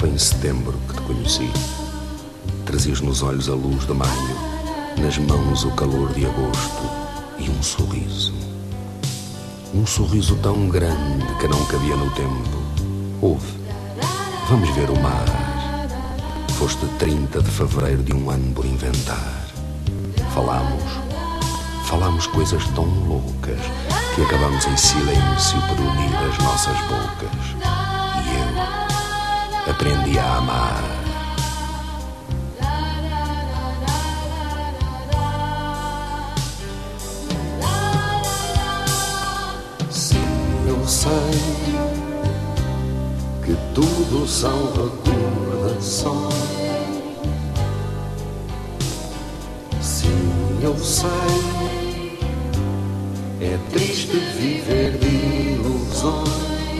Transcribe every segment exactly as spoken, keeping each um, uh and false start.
Foi em setembro que te conheci. Trazias nos olhos a luz de maio, nas mãos o calor de agosto e um sorriso. Um sorriso tão grande que não cabia no tempo. Ouve, vamos ver o mar. Foste trinta de fevereiro de um ano por inventar. Falámos, falámos coisas tão loucas que acabamos em silêncio por unir as nossas bocas. E eu aprendi a amar. Eu sei que tudo são recordações. Sim, eu sei, é triste viver de ilusões.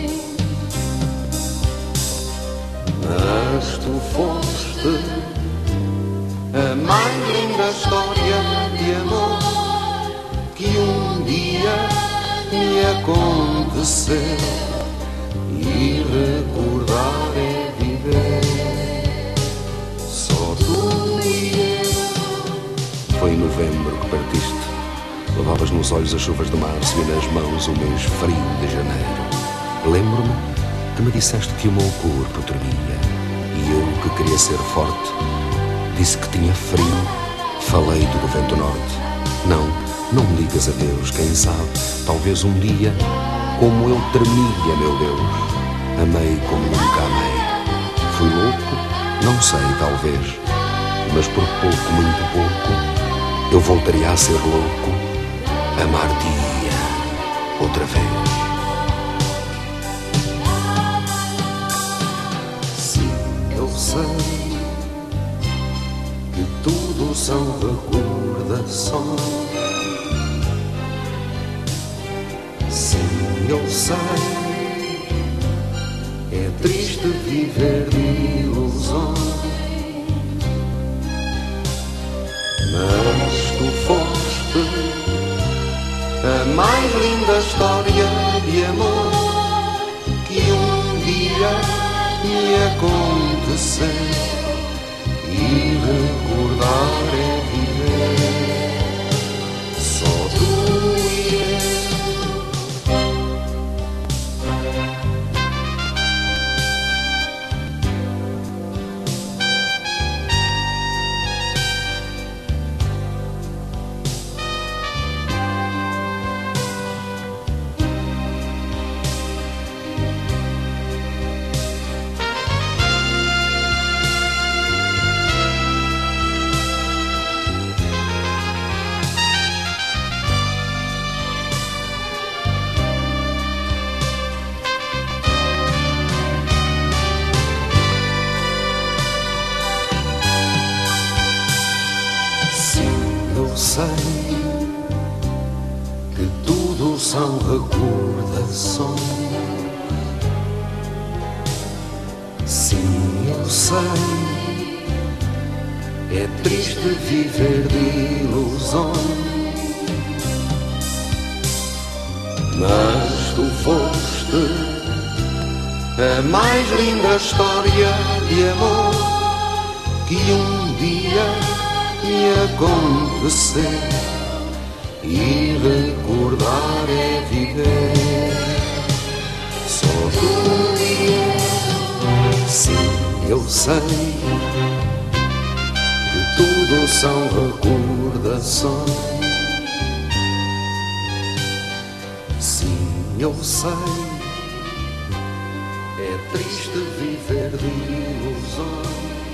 Mas tu foste a mais linda história de amor que um dia me aconteceu, e recordar é viver. Só tu e eu. Foi em novembro que partiste. Levavas nos olhos as chuvas de março e nas mãos o mês frio de janeiro. Lembro-me que me disseste que o meu corpo tremia, e eu, que queria ser forte, disse que tinha frio. Falei-te do vento norte. Não, não me ligas a Deus, quem sabe, talvez um dia, como eu tremia, meu Deus, amei como nunca amei. Fui louco? Não sei, talvez, mas por pouco, muito pouco, eu voltaria a ser louco, amar-te-ia outra vez. Sim, eu sei que tudo são recordações. Sim, eu sei, é triste viver de ilusões. Mas tu foste a mais linda história de amor que um dia me aconteceu, e recordar é viver. Só tu e eu. Sei que tudo são recordações. Sim, eu sei, é triste viver de ilusões. Mas tu foste a mais linda história de amor que um dia me aconteceu, e recordar é viver. Só tu e eu. Sim, eu sei que tudo são recordações. Sim, eu sei, é triste viver de ilusões.